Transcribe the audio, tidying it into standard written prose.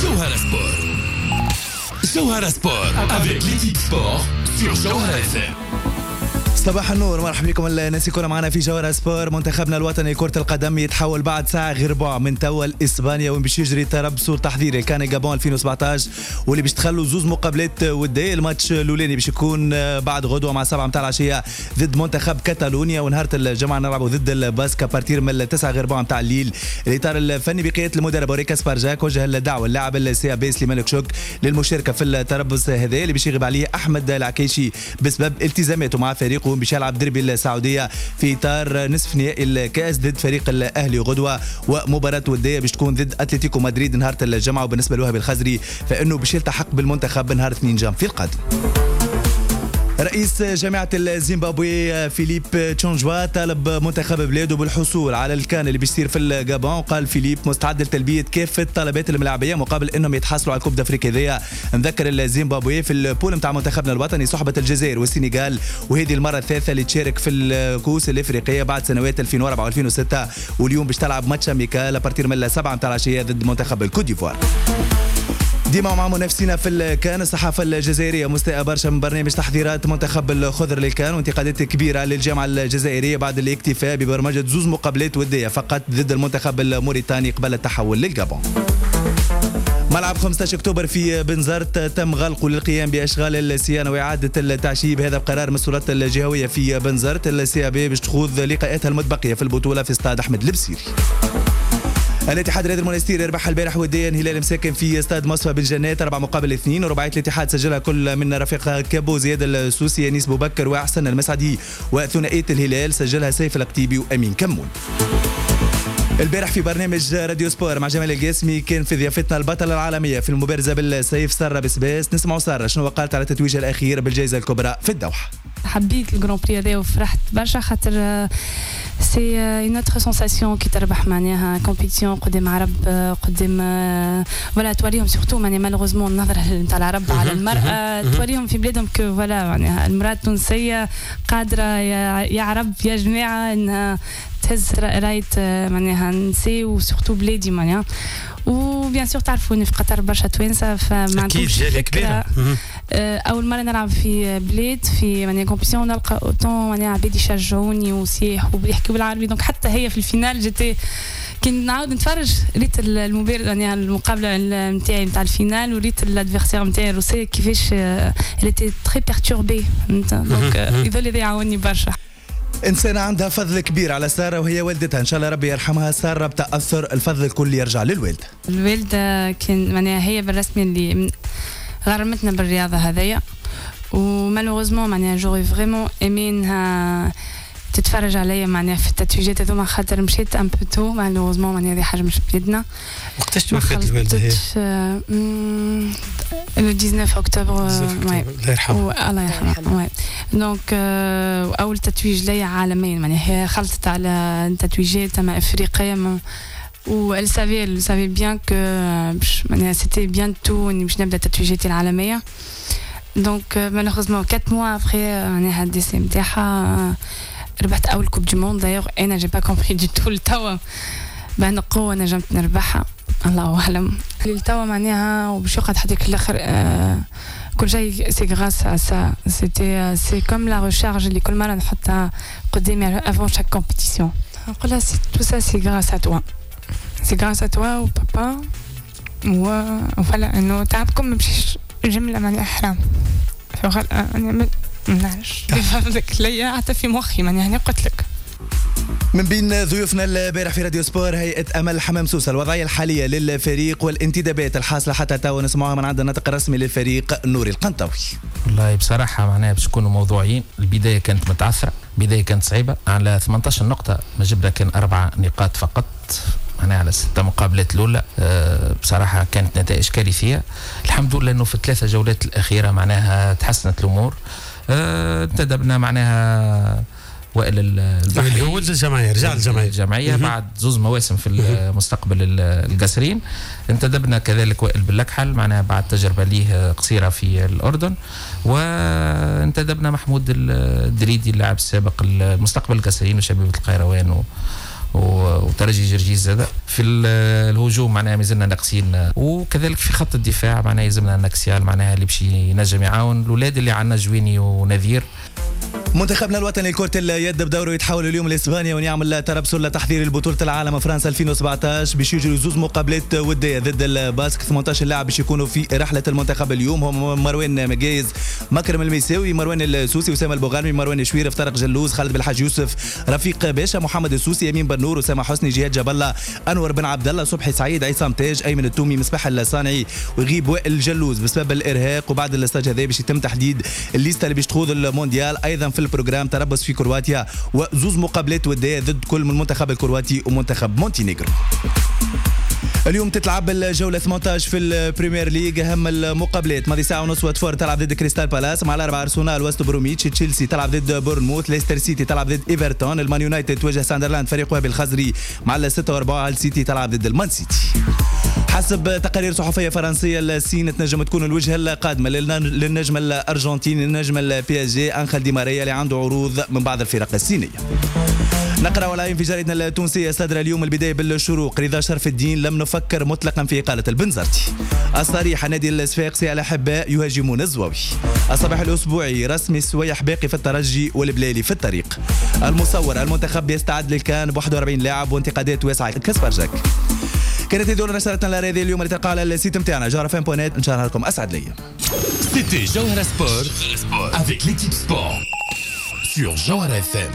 Johara Sport. Johara Sport avec l'équipe sport sur Johara FM. صباح النور، مرحبا بكم الناس يكونوا معنا في جوهرة سبور. منتخبنا الوطني كرة القدم يتحول بعد ساعة غير ربع من توا لإسبانيا وين باش يجري تربص تحضيري كان جابون 2017 واللي باش تخلوا زوز مقابلات ودية. الماتش الأولاني باش يكون بعد غدوة مع 7 متاع العشية ضد منتخب كاتالونيا، ونهار الجمعة نلعبوا ضد الباسكا بارتير من 9 غير ربع متاع الليل. الإطار الفني بقيادة المدرب ريكا سبارجاك وجه الدعوة اللاعب السي بي سليمان كشوك للمشاركة في التربص هذا اللي باش يغيب عليه أحمد العكيشي بسبب التزاماته مع فريقه باش يلعب دربي السعودية في إطار نصف نهائي الكأس ضد فريق الأهلي غدوة، ومباراة ودية باش تكون ضد أتلتيكو مدريد نهار الجمعة. وبالنسبة لوهبي الخزري فإنه باش يلتحق بالمنتخب نهار 2 جانفي القادم. رئيس جامعة الزيمبابوي فيليب تشونجوا طالب منتخب بلاده بالحصول على الكان اللي بيصير في الجابون، وقال فيليب مستعد لتلبية كافة طلبات الملاعبية مقابل انهم يتحصلوا على الكوب دافريقيا ذي. نذكر الزيمبابوي في البول نتاع منتخبنا الوطني صحبة الجزائر والسنغال، وهذه المرة الثالثة اللي تشارك في الكؤوس الافريقية بعد سنوات 2004 و2006، واليوم باش تلعب ماتش اميكال ابارتير من 7 متاع العشية ضد منتخب الكوت ديفوار. ديما مع منافسينا في الكان. الصحافة الجزائرية مستاءة برشا من برنامج تحضيرات منتخب الخضر للكان وانتقادات كبيرة للجامعة الجزائرية بعد الاكتفاء ببرمجة زوز مقابلات ودية فقط ضد المنتخب الموريتاني قبل التحول للجابون. ملعب 15 أكتوبر في بنزرت تم غلقه للقيام بأشغال الصيانة وإعادة التعشيب. هذا بقرار من السلطات الجهوية في بنزرت. السي بي باش تخوض لقاءاتها المتبقية في البطولة في استاد أحمد البصيري. الاتحاد الرياضي المونستير ربح البارح وديا هلال مساكن في استاد مصفى بن جنات 4-2، ورباعية الاتحاد سجلها كل من رفيق كابو زياد السوسي انيس بوبكر واحسن المسعدي، وثنائية الهلال سجلها سيف القتيبي وامين كمون. البارح في برنامج راديو سبور مع جمال القاسمي كان في ضيافتنا البطلة العالمية في المبارزة بالسيف سارة بسباس. نسمعوا سارة شنو قالت على التتويج الأخير بالجائزة الكبرى في الدوحة. حبيت الجران بري هذا وفرحت برشا خاطر سي اون اوتر سونساسيون كي تربح معناها كومبيتيسيون قدام عرب قدام فوالا توريهم سورتو معناها مالوغوزمون النظره نتاع العرب على المراه توريهم في بلادهم كو فوالا معناها المراه التونسيه قادره يا عرب يا جماعه انها تهز رايه معناها نسي وسورتو بلادي معناها. وبيان سور تعرفوني في قطر برشا توانسه فما عندكمش فكره. اول مره نلعب في بلاد في يعني كومبيتيسيون نلقى اوتون يعني عباد يشجعوني وسيح وبيحكوا بالعربي. دونك حتى هي في الفينال جيتي كي نعاود نتفرج ريت المباراه يعني المقابله نتاعي نتاع الفينال وريت الادفيرسير نتاعي الروسيه كيفاش التي تري بيرتوربي. دونك يظل يعاوني برشا. إنسانة عندها فضل كبير على سارة وهي والدتها، إن شاء الله ربي يرحمها. سارة بتأثر الفضل الكل يرجع للوالدة. الوالدة كان معناها هي بالرسمي اللي غرمتنا بالرياضة هذيا، ومالوغوزمون معناها جوغي فريمون إيمي إنها تتفرج عليا معناها في التتويجات هذوما خاطر مشيت ان بو تو مالوغوزمون معناها هذه حاجة مش بيدنا. وقتاش توفت الوالدة هي؟ le 19 أكتوبر. الله يرحمها. الله يرحمها. دونك أول تتويج ليا عالميا معناها هي خلطت على تتويجات مع إفريقيا و elle savait bien que معناها c'était bientôt إني باش نبدأ تتويجاتي العالمية. دونك malheureusement 4 mois après معناها الديسي نتاعها ربحت أول كوب دي موند. دايوغ أنا جي با كومبري دي تو التوا بان قوة نجمت نربحها الله أعلم. التوا معناها وباش يقعد حديك الآخر كل شيء سي غراس à ça. C'était c'est comme la recharge اللي كل مرة نحطها قدامي avant chaque compétition. نقولها tout ça c'est grâce à toi. C'est grâce à toi وبابا وفلا إنه تعبكم مشيش جملة معناها حرام. أنا منعرفش فهمتك ليا حتى في مخي معناها قلت لك. من بين ضيوفنا البارح في راديو سبور هيئة أمل حمام سوسة الوضعية الحالية للفريق والانتدابات الحاصلة حتى توا نسمعوها من عند الناطق الرسمي للفريق نوري القنطاوي. والله بصراحة معناها باش نكونوا موضوعيين. البداية كانت متعثرة، البداية كانت صعيبة. على 18 نقطة ما جبنا كان 4 نقاط فقط معناها على 6 مقابلات الأولى. بصراحة كانت نتائج كارثية. الحمد لله إنه في 3 جولات الأخيرة معناها تحسنت الأمور. انتدبنا معناها وائل البحري هو الجمعية رجع الجمعية بعد 2 مواسم في المستقبل القصرين. انتدبنا كذلك وائل باللكحل معناها بعد تجربة ليه قصيرة في الأردن. وانتدبنا محمود الدريدي اللاعب السابق المستقبل القصرين وشبيبة القيروان وترجي جرجيز زاد. في الهجوم معناها مازلنا ناقصين، وكذلك في خط الدفاع معناها يلزمنا نكسيال معناها اللي باش ينجم يعاون الاولاد اللي عندنا جويني ونذير. منتخبنا الوطني لكرة اليد بدوره يتحول اليوم لإسبانيا ونعمل تربصر لتحضير البطولة العالم فرنسا 2017 باش يجروا زوز مقابلات ودية ضد الباسك. 18 لاعب باش يكونوا في رحلة المنتخب اليوم هم مروان مجايز، مكرم الميساوي، مروان السوسي، أسامة البوغانمي، مروان شويرف، طارق جلوز، خالد بالحاج يوسف، رفيق باشا، محمد السوسي، يمين بنور، أسامة حسني، جهاد جبلة، أنور بن عبد الله، صبحي سعيد، عصام تاج، أيمن التومي، مصباح الصانعي، ويغيب وائل جلوز بسبب الإرهاق. وبعد الاستاج هذا باش يتم تحديد الليسته اللي باش تخوض المونديال. أيضا في البروجرام تربص في كرواتيا وزوز مقابلات ودية ضد كل من المنتخب الكرواتي ومنتخب مونتينيغرو. اليوم تتلعب الجولة 18 في البريمير ليج. أهم المقابلات ماضي ساعة ونص واتفورد تلعب ضد كريستال بالاس، مع الأربعة أرسنال، وست بروميتش، تشيلسي تلعب ضد بورنموث، ليستر سيتي تلعب ضد إيفرتون، المان يونايتد تواجه ساندرلاند فريق وهبي الخزري، مع الستة وأربعة هال سيتي تلعب ضد المان سيتي. حسب تقارير صحفية فرنسية الصين تنجم تكون الوجهة القادمة للنجم الأرجنتيني النجم البي اس جي أنخيل دي ماريا اللي عنده عروض من بعض الفرق الصينية. نقرأ والعين في جريدتنا التونسية صدر اليوم البداية بالشروق. رضا شرف الدين لم نفكر مطلقا في إقالة البنزرتي. الصريحة نادي الصفاقسي الأحباء يهاجمون الزواوي. الصباح الأسبوعي رسمي سويح باقي في الترجي والبلالي في الطريق. المصور المنتخب يستعد للكان ب 41 لاعب وانتقادات واسعة كسبرجاك. كانت هذول نشرتنا الرياضية اليوم اللي تلقى على السيت نتاعنا جوهرفم.net. ان شاء الله لكم اسعد ليا. C'était Jawhara Sport avec l'équipe sport sur Jawhara FM.